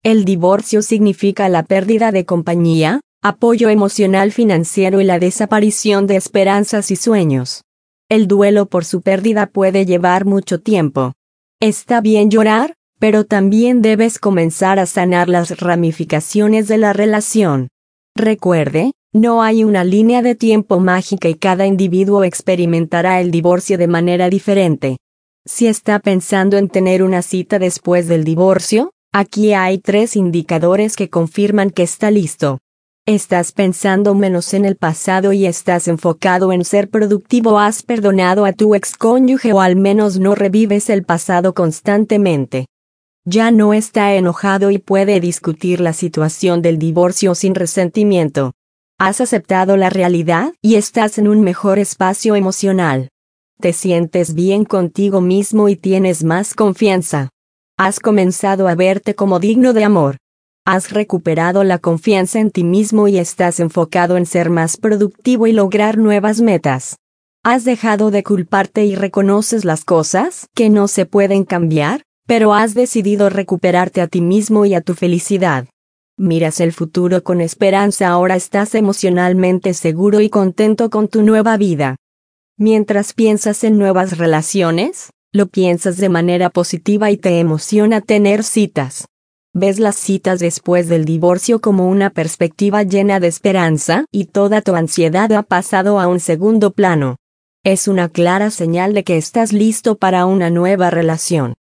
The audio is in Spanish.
El divorcio significa la pérdida de compañía, apoyo emocional financiero y la desaparición de esperanzas y sueños. El duelo por su pérdida puede llevar mucho tiempo. Está bien llorar, pero también debes comenzar a sanar las ramificaciones de la relación. Recuerde, no hay una línea de tiempo mágica y cada individuo experimentará el divorcio de manera diferente. Si está pensando en tener una cita después del divorcio, aquí hay 3 indicadores que confirman que está listo. Estás pensando menos en el pasado y estás enfocado en ser productivo. Has perdonado a tu excónyuge o al menos no revives el pasado constantemente. Ya no está enojado y puede discutir la situación del divorcio sin resentimiento. Has aceptado la realidad y estás en un mejor espacio emocional. Te sientes bien contigo mismo y tienes más confianza. Has comenzado a verte como digno de amor. Has recuperado la confianza en ti mismo y estás enfocado en ser más productivo y lograr nuevas metas. Has dejado de culparte y reconoces las cosas que no se pueden cambiar, pero has decidido recuperarte a ti mismo y a tu felicidad. Miras el futuro con esperanza. Ahora estás emocionalmente seguro y contento con tu nueva vida. Mientras piensas en nuevas relaciones, lo piensas de manera positiva y te emociona tener citas. Ves las citas después del divorcio como una perspectiva llena de esperanza y toda tu ansiedad ha pasado a un segundo plano. Es una clara señal de que estás listo para una nueva relación.